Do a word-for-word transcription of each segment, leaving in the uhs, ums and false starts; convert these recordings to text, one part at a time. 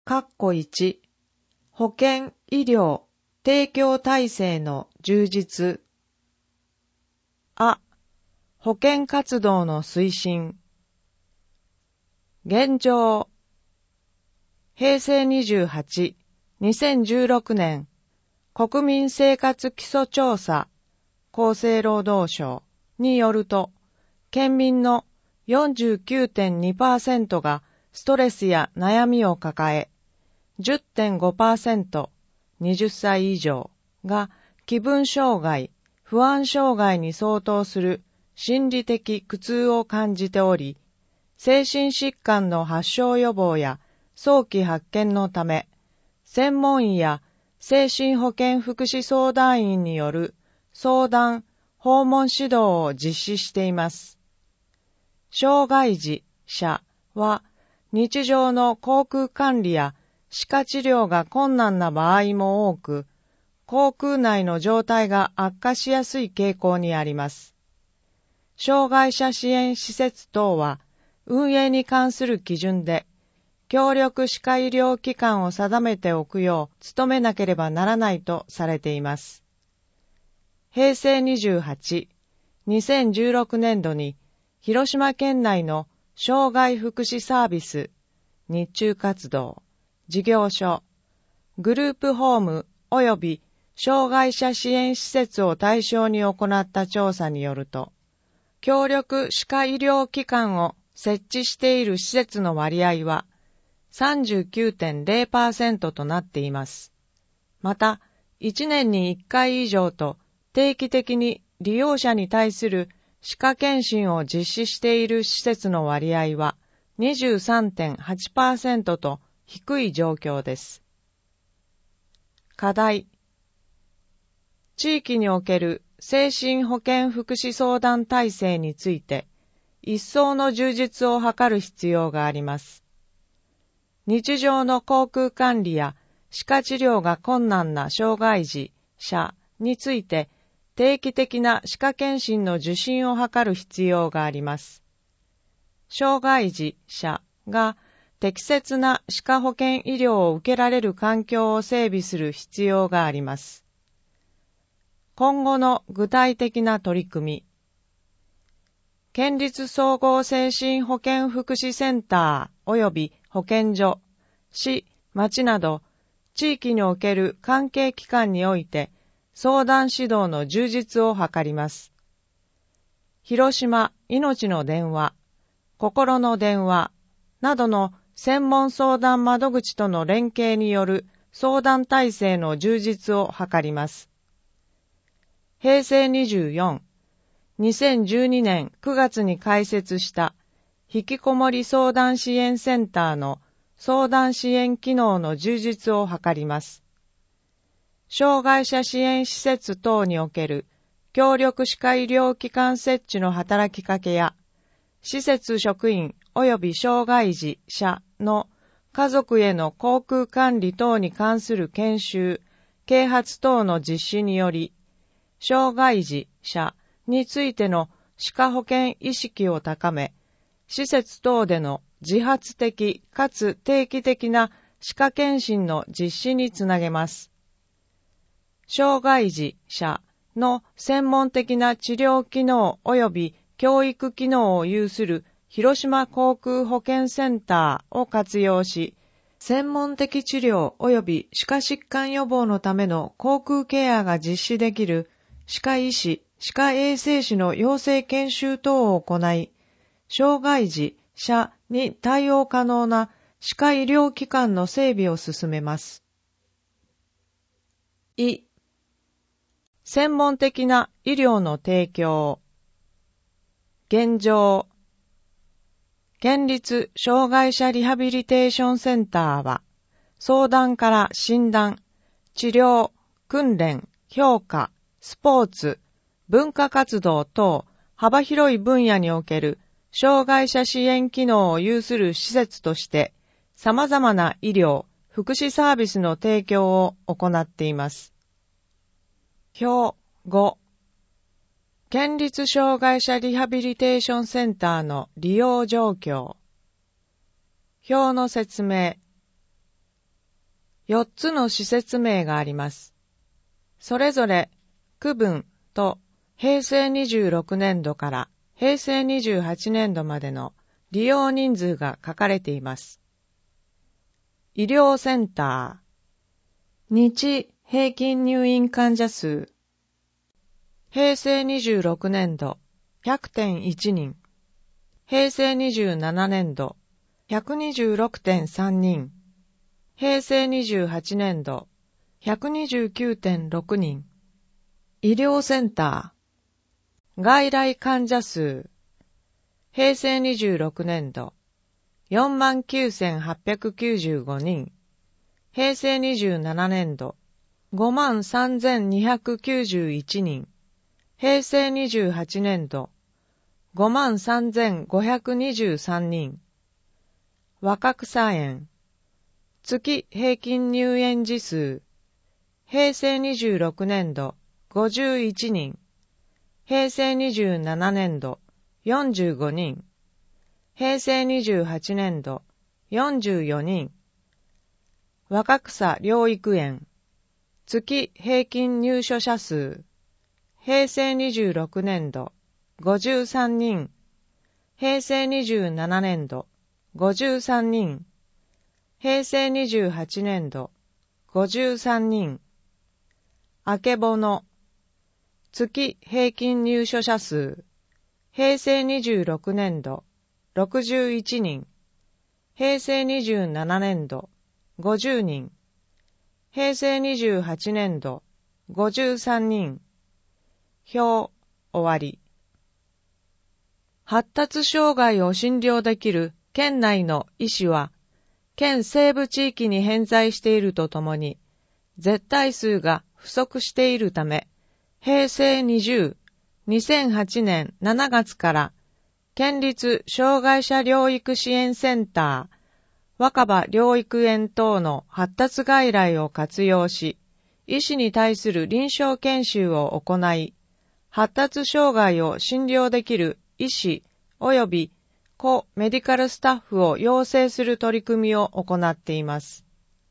括弧いち、保健・医療提供体制の充実。あ、保健活動の推進。現状。へいせいにじゅうはち、にせんじゅうろくねん国民生活基礎調査厚生労働省によると、県民の よんじゅうきゅうてんにパーセント がストレスや悩みを抱え、じゅってんごパーセント、はたち以上が気分障害、不安障害に相当する心理的苦痛を感じており、精神疾患の発症予防や早期発見のため、専門医や精神保健福祉相談員による相談、訪問指導を実施しています。障害児者は日常の口腔管理や歯科治療が困難な場合も多く、口腔内の状態が悪化しやすい傾向にあります。障害者支援施設等は運営に関する基準で、協力歯科医療機関を定めておくよう努めなければならないとされています。へいせいにじゅうはち、にせんじゅうろくねんどに広島県内の障害福祉サービス、日中活動、事業所、グループホーム及び障害者支援施設を対象に行った調査によると、協力歯科医療機関を設置している施設の割合は さんじゅうきゅうてんゼロパーセント となっています。また、いちねんにいっかい以上と定期的に利用者に対する歯科検診を実施している施設の割合は にじゅうさんてんはちパーセント と低い状況です。課題。地域における精神保健福祉相談体制について、一層の充実を図る必要があります。日常の口腔管理や歯科治療が困難な障害児者について、定期的な歯科検診の受診を図る必要があります。障害児者が適切な歯科保健医療を受けられる環境を整備する必要があります。今後の具体的な取り組み。県立総合精神保健福祉センター及び保健所、市、町など、地域における関係機関において、相談指導の充実を図ります。広島いのちの電話、心の電話などの専門相談窓口との連携による相談体制の充実を図ります。へいせいにじゅうよん、にせんじゅうにねんくがつに開設したひきこもり相談支援センターの相談支援機能の充実を図ります。障害者支援施設等における協力歯科医療機関設置の働きかけや、施設職員及び障害児者の家族への口腔管理等に関する研修、啓発等の実施により、障害児者についての歯科保健意識を高め、施設等での自発的かつ定期的な歯科検診の実施につなげます。障害児者の専門的な治療機能及び教育機能を有する広島口腔保健センターを活用し、専門的治療及び歯科疾患予防のための口腔ケアが実施できる歯科医師、歯科衛生士の養成研修等を行い、障害児者に対応可能な歯科医療機関の整備を進めます。い、専門的な医療の提供。現状。県立障害者リハビリテーションセンターは、相談から診断、治療、訓練、評価、スポーツ、文化活動等幅広い分野における障害者支援機能を有する施設として、様々な医療、福祉サービスの提供を行っています。表ご、県立障害者リハビリテーションセンターの利用状況。表の説明。 よっつの施設名があります。それぞれ区分とへいせいにじゅうろくねんどからへいせいにじゅうはちねんどまでの利用人数が書かれています。医療センター、日平均入院患者数、へいせいにじゅうろくねんど ひゃくてんいち 人、へいせいにじゅうななねんど ひゃくにじゅうろくてんさん 人、へいせいにじゅうはちねんど ひゃくにじゅうきゅうてんろく 人。医療センター、外来患者数、へいせいにじゅうろくねんど よんまんきゅうせんはっぴゃくきゅうじゅうご 人、へいせいにじゅうななねんどごまんさんぜんにひゃくきゅうじゅういち人、へいせいにじゅうはちねんどごまんさんぜんごひゃくにじゅうさん人。若草園、月平均入園時数、へいせいにじゅうろくねんどごじゅういち人、へいせいにじゅうななねんどよんじゅうご人、へいせいにじゅうはちねんどよんじゅうよ人。若草療育園、月平均入所者数、へいせいにじゅうろくねんどごじゅうさん人、へいせいにじゅうななねんどごじゅうさん人、へいせいにじゅうはちねんどごじゅうさん人。あけぼの、月平均入所者数、へいせいにじゅうろくねんどろくじゅういち人、へいせいにじゅうななねんどごじゅう人、へいせいにじゅうはちねんどごじゅうさん人。表、終わり。発達障害を診療できる県内の医師は、県西部地域に偏在しているとともに、絶対数が不足しているため、へいせいにじゅう、にせんはちねんしちがつから、県立障害者療育支援センター、若葉療育園等の発達外来を活用し、医師に対する臨床研修を行い、発達障害を診療できる医師及びコメディカルスタッフを養成する取り組みを行っています。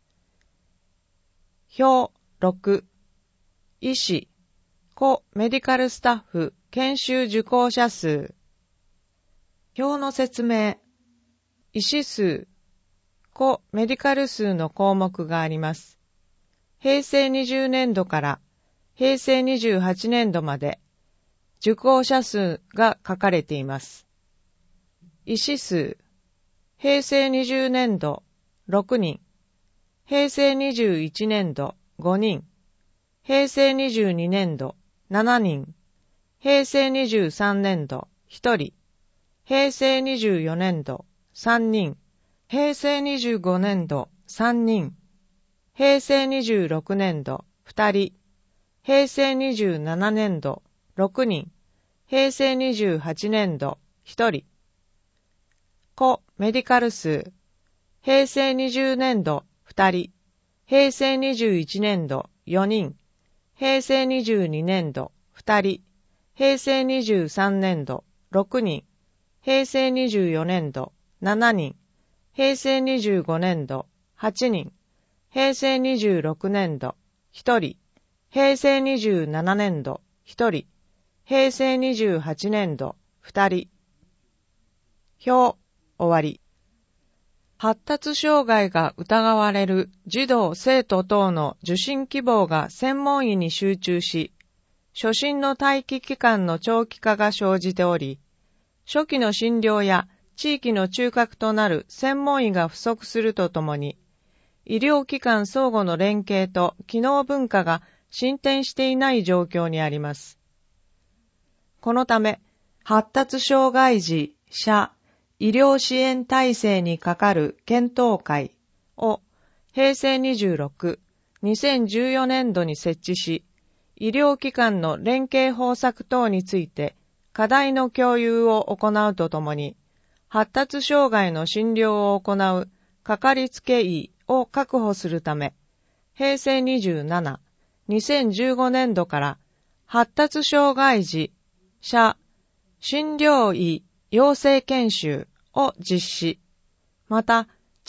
表ろく、医師、コメディカルスタッフ研修受講者数。表の説明。医師数、コメディカル数の項目があります。へいせいにじゅうねんどからへいせいにじゅうはちねんどまで受講者数が書かれています。医師数、へいせいにじゅうねんどろく人、へいせいにじゅういちねんどご人、へいせいにじゅうにねんどしち人、へいせいにじゅうさんねんどひとり、へいせいにじゅうよねんどさん人、へいせいにじゅうごねんどさん人、へいせいにじゅうろくねんどふたり、へいせいにじゅうななねんどろく人、へいせいにじゅうはちねんどひとり。コメディカル数、へいせいにじゅうねんどふたり、へいせいにじゅういちねんどよ人、へいせいにじゅうにねんどふたり、へいせいにじゅうさんねんどろく人、へいせいにじゅうよねんどしち人、へいせいにじゅうごねんどはち人、へいせいにじゅうろくねんどひとり、へいせいにじゅうななねんどひとり、へいせいにじゅうはちねんどふたり。表、終わり。発達障害が疑われる児童・生徒等の受診希望が専門医に集中し、初診の待機期間の長期化が生じており、初期の診療や地域の中核となる専門医が不足するとともに、医療機関相互の連携と機能文化が進展していない状況にあります。このため、発達障害児者医療支援体制にかかる検討会をへいせいにじゅうろく、にせんじゅうよねんどに設置し、医療機関の連携方策等について課題の共有を行うとともに、発達障害の診療を行うかかりつけ医を確保するため、へいせいにじゅうなな、にせんじゅうごねんどから発達障害児者診療医養成研修を実施。また、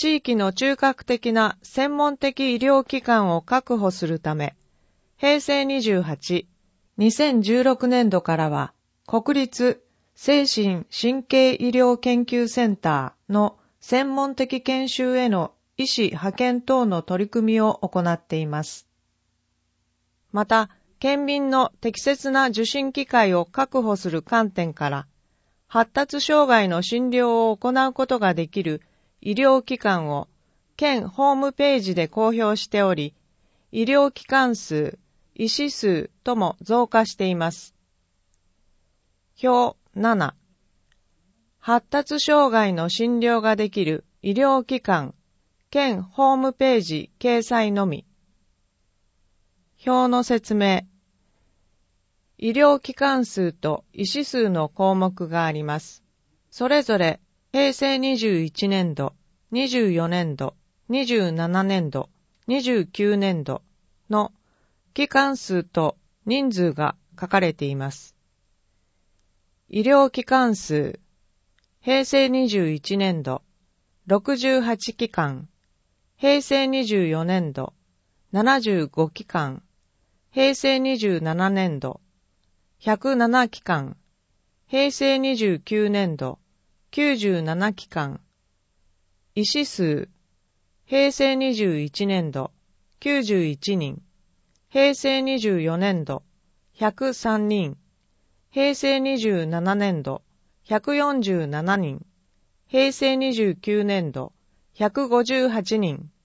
地域の中核的な専門的医療機関を確保するため、へいせいにじゅうはち、にせんじゅうろくねんどからは国立精神神経医療研究センターの専門的研修への医師派遣等の取り組みを行っています。また、県民の適切な受診機会を確保する観点から、発達障害の診療を行うことができる医療機関を県ホームページで公表しており、医療機関数、医師数とも増加しています。表なな、発達障害の診療ができる医療機関、県ホームページ掲載のみ。表の説明。医療機関数と医師数の項目があります。それぞれへいせいにじゅういちねんど、にじゅうよねんど、にじゅうななねんど、にじゅうきゅうねんどの機関数と人数が書かれています。医療機関数、へいせいにじゅういちねんど、ろくじゅうはちきかん、へいせいにじゅうよねんど、ななじゅうごきかん、へいせいにじゅうななねんど、ひゃくななきかん、へいせいにじゅうきゅうねんど、きゅうじゅうななきかん、医師数、へいせいにじゅういちねんど、きゅうじゅういちにん、へいせいにじゅうよねんど、ひゃくさんにん、へいせいにじゅうななねんど、ひゃくよんじゅうななにん、へいせいにじゅうきゅうねんど、ひゃくごじゅうはちにん。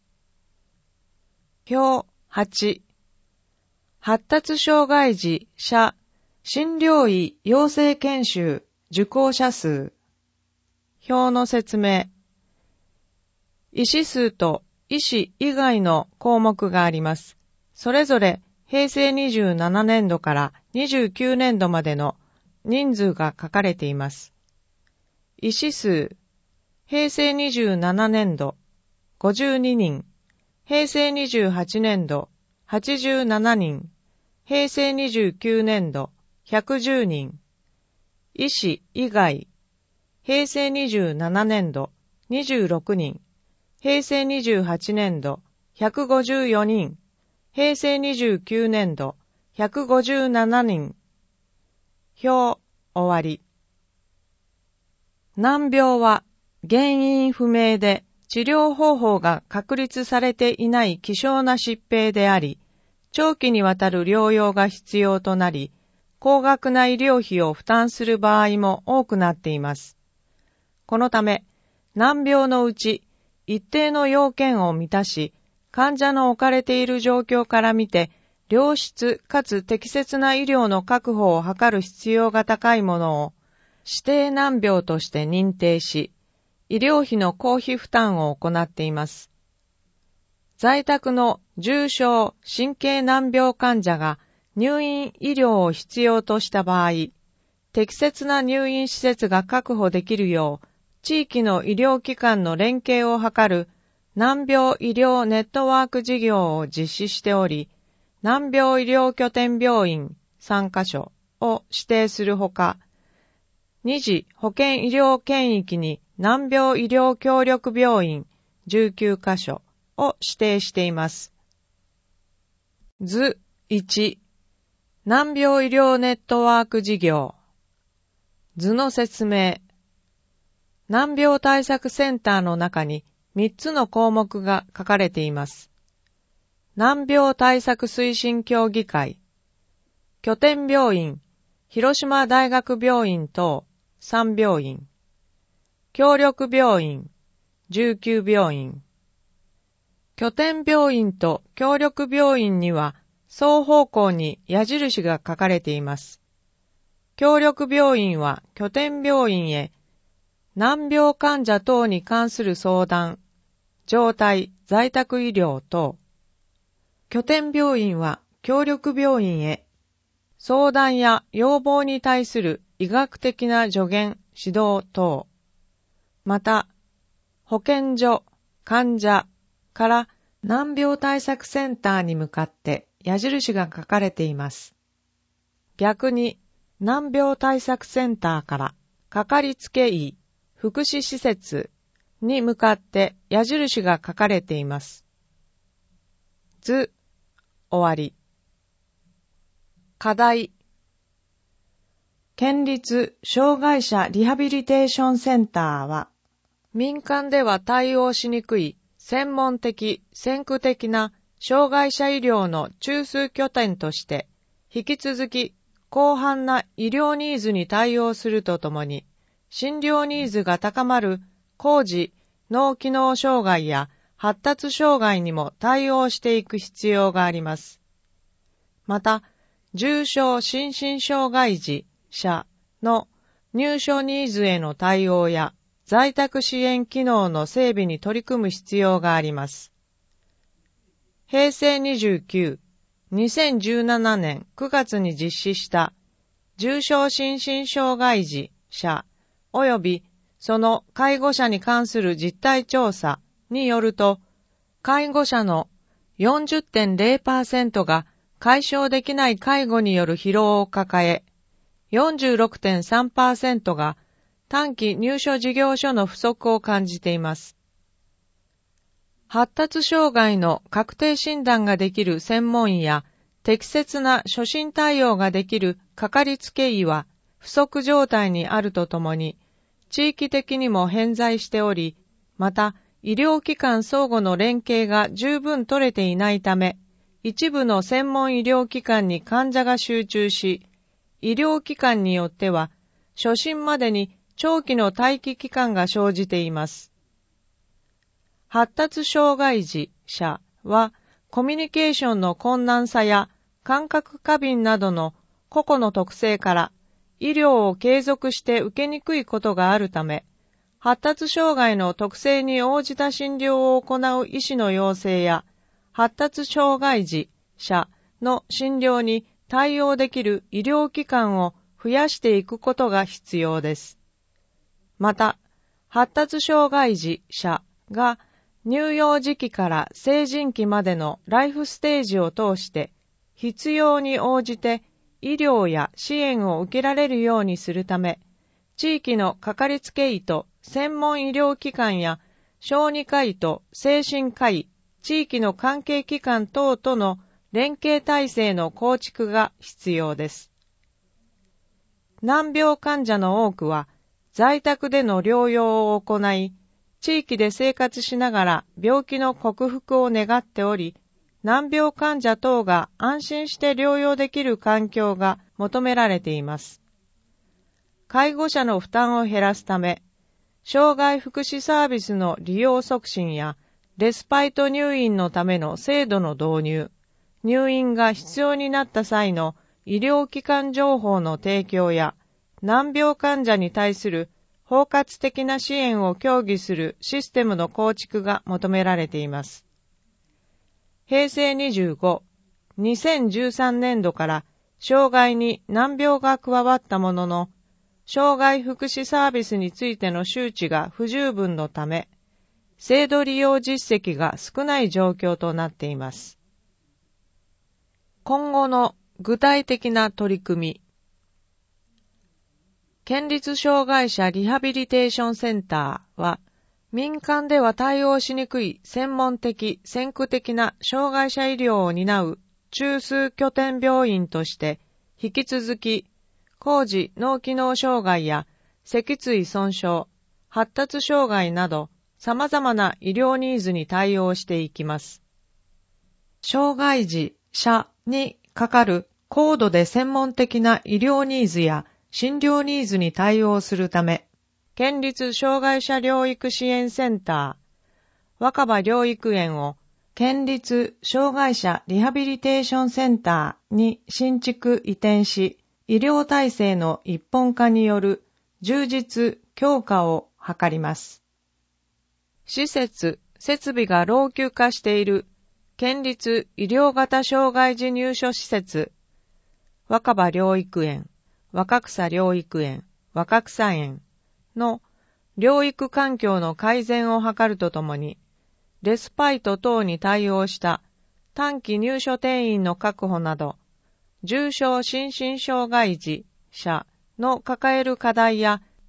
表はち、発達障害児者診療医養成研修受講者数。表の説明。医師数と医師以外の項目があります。それぞれへいせいにじゅうななねんどからにじゅうきゅうねんどまでの人数が書かれています。医師数、へいせいにじゅうななねんどごじゅうににん、へいせいにじゅうはちねんどはちじゅうななにん、へいせいにじゅうきゅうねんどひゃくじゅうにん。医師以外、へいせいにじゅうななねんどにじゅうろくにん、へいせいにじゅうはちねんどひゃくごじゅうよにん、へいせいにじゅうきゅうねんどひゃくごじゅうななにん。表終わり。難病は原因不明で治療方法が確立されていない希少な疾病であり、長期にわたる療養が必要となり、高額な医療費を負担する場合も多くなっています。このため、難病のうち一定の要件を満たし、患者の置かれている状況から見て、良質かつ適切な医療の確保を図る必要が高いものを指定難病として認定し、医療費の公費負担を行っています。在宅の重症神経難病患者が入院医療を必要とした場合、適切な入院施設が確保できるよう、地域の医療機関の連携を図る難病医療ネットワーク事業を実施しており、難病医療拠点病院さんかしょを指定するほか、二次保健医療圏域に難病医療協力病院じゅうきゅうかしょを指定しています。図いち、難病医療ネットワーク事業。図の説明。難病対策センターの中にみっつの項目が書かれています。難病対策推進協議会、拠点病院、広島大学病院等さんびょういん、協力病院、じゅうきゅうびょういん。拠点病院と協力病院には双方向に矢印が書かれています。協力病院は拠点病院へ難病患者等に関する相談、状態、在宅医療等。拠点病院は協力病院へ相談や要望に対する医学的な助言、指導等。また、保健所、患者から難病対策センターに向かって矢印が書かれています。逆に、難病対策センターからかかりつけ医、福祉施設に向かって矢印が書かれています。図、終わり。課題。県立障害者リハビリテーションセンターは、民間では対応しにくい専門的、先駆的な障害者医療の中枢拠点として、引き続き広範な医療ニーズに対応するとともに、診療ニーズが高まる高次脳機能障害や発達障害にも対応していく必要があります。また、重症心身障害児者の入所ニーズへの対応や在宅支援機能の整備に取り組む必要があります。へいせいにじゅうきゅう、にせんじゅうななねんくがつに実施した重症心身障害児者及びその介護者に関する実態調査によると、介護者の よんじゅってんれいパーセント が解消できない介護による疲労を抱え、よんじゅうろくてんさんパーセント が短期入所事業所の不足を感じています。発達障害の確定診断ができる専門医や適切な初診対応ができるかかりつけ医は不足状態にあるとともに、地域的にも偏在しており、また医療機関相互の連携が十分取れていないため、一部の専門医療機関に患者が集中し、医療機関によっては初診までに長期の待機期間が生じています。発達障害児者はコミュニケーションの困難さや感覚過敏などの個々の特性から医療を継続して受けにくいことがあるため、発達障害の特性に応じた診療を行う医師の要請や発達障害児者の診療に対応できる医療機関を増やしていくことが必要です。また、発達障害児者が乳幼児期から成人期までのライフステージを通して必要に応じて医療や支援を受けられるようにするため、地域のかかりつけ医と専門医療機関や小児科医と精神科医、地域の関係機関等との連携体制の構築が必要です。難病患者の多くは在宅での療養を行い、地域で生活しながら病気の克服を願っており、難病患者等が安心して療養できる環境が求められています。介護者の負担を減らすため、障害福祉サービスの利用促進やレスパイト入院のための制度の導入、入院が必要になった際の医療機関情報の提供や、難病患者に対する包括的な支援を協議するシステムの構築が求められています。へいせいにじゅうご、にせんじゅうさんねんどから障害に難病が加わったものの、障害福祉サービスについての周知が不十分のため、制度利用実績が少ない状況となっています。今後の具体的な取り組み。県立障害者リハビリテーションセンターは、民間では対応しにくい専門的、先駆的な障害者医療を担う中枢拠点病院として、引き続き、高次脳機能障害や脊椎損傷、発達障害など、様々な医療ニーズに対応していきます。障害児者にかかる高度で専門的な医療ニーズや診療ニーズに対応するため、県立障害者療育支援センター、若葉療育園を県立障害者リハビリテーションセンターに新築移転し、医療体制の一本化による充実強化を図ります。施設、設備が老朽化している県立医療型障害児入所施設、若葉療育園、若草療育園、若草園の療育環境の改善を図るとともに、レスパイト等に対応した短期入所定員の確保など、重症心身障害児者の抱える課題や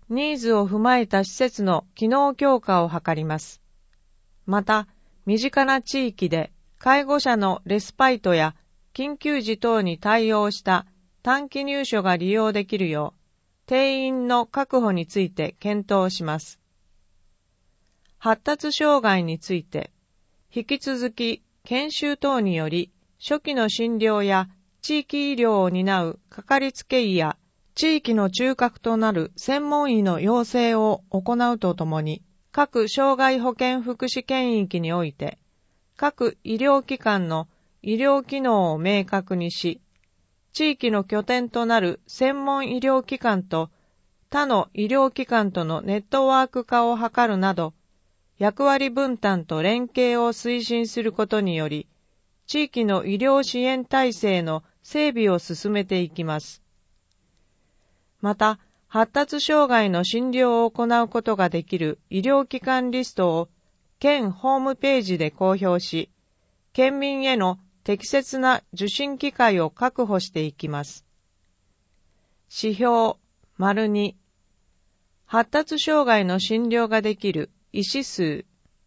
ニーズを踏まえた施設の機能強化を図ります。また、身近な地域で介護者のレスパイトや緊急時等に対応した短期入所が利用できるよう、定員の確保について検討します。発達障害について、引き続き研修等により、初期の診療や地域医療を担うかかりつけ医や地域の中核となる専門医の養成を行うとともに、各障害保健福祉圏域において、各医療機関の医療機能を明確にし、地域の拠点となる専門医療機関と他の医療機関とのネットワーク化を図るなど、役割分担と連携を推進することにより、地域の医療支援体制の整備を進めていきます。また、発達障害の診療を行うことができる医療機関リストを県ホームページで公表し、県民への適切な受診機会を確保していきます。指標丸に、発達障害の診療ができる医師数。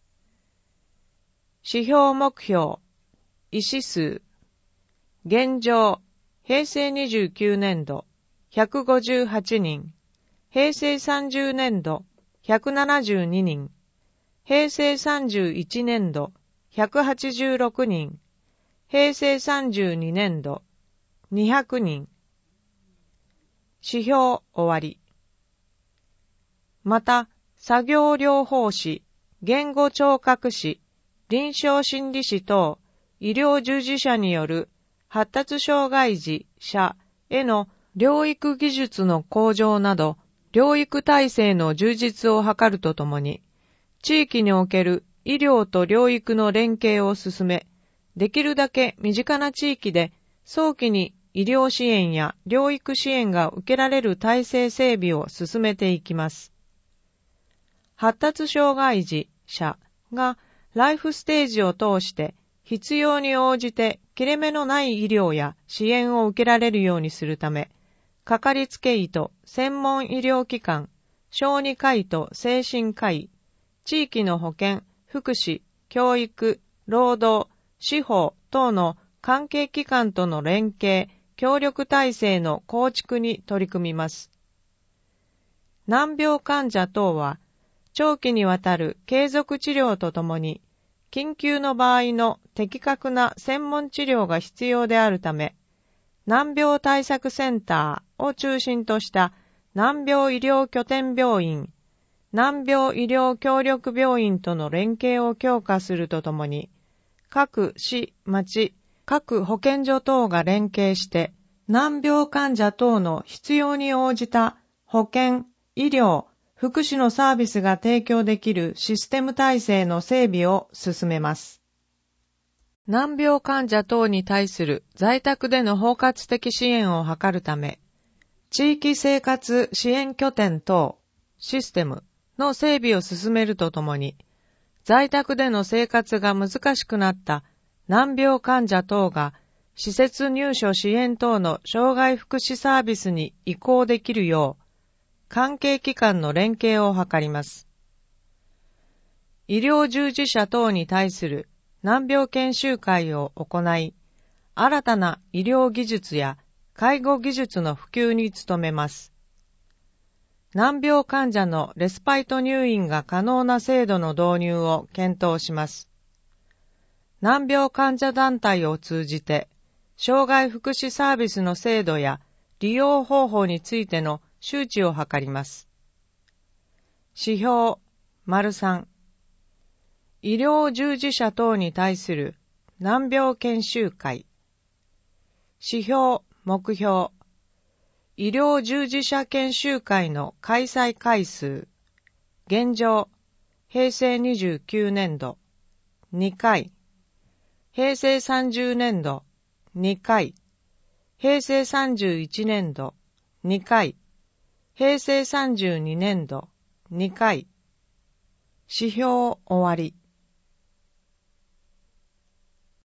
指標目標、医師数。現状、平成にじゅうきゅうねんど、ひゃくごじゅうはちにん。平成さんじゅうねんど、ひゃくななじゅうににん。平成さんじゅういちねんど、ひゃくはちじゅうろくにん。平成さんじゅうにねんど、にひゃくにん。指標終わり。また、作業療法士、言語聴覚士、臨床心理士等、医療従事者による発達障害児者への療育技術の向上など、療育体制の充実を図るとともに、地域における医療と療育の連携を進め、できるだけ身近な地域で早期に医療支援や療育支援が受けられる体制整備を進めていきます。発達障害児者がライフステージを通して必要に応じて切れ目のない医療や支援を受けられるようにするため、かかりつけ医と専門医療機関、小児科医と精神科医、地域の保健、福祉、教育、労働、司法等の関係機関との連携、協力体制の構築に取り組みます。難病患者等は、長期にわたる継続治療とともに、緊急の場合の的確な専門治療が必要であるため、難病対策センターを中心とした難病医療拠点病院、難病医療協力病院との連携を強化するとともに、各市、町、各保健所等が連携して、難病患者等の必要に応じた保健、医療、福祉のサービスが提供できるシステム体制の整備を進めます。難病患者等に対する在宅での包括的支援を図るため、地域生活支援拠点等システムの整備を進めるとともに、在宅での生活が難しくなった難病患者等が施設入所支援等の障害福祉サービスに移行できるよう、関係機関の連携を図ります。医療従事者等に対する難病研修会を行い、新たな医療技術や介護技術の普及に努めます。難病患者のレスパイト入院が可能な制度の導入を検討します。難病患者団体を通じて、障害福祉サービスの制度や利用方法についての周知を図ります。指標丸さん、医療従事者等に対する難病研修会。指標目標、医療従事者研修会の開催回数。現状、平成にじゅうきゅうねんど、にかい。平成さんじゅうねんど、にかい。平成さんじゅういちねんど、にかい。平成さんじゅうにねんど、にかい。指標終わり。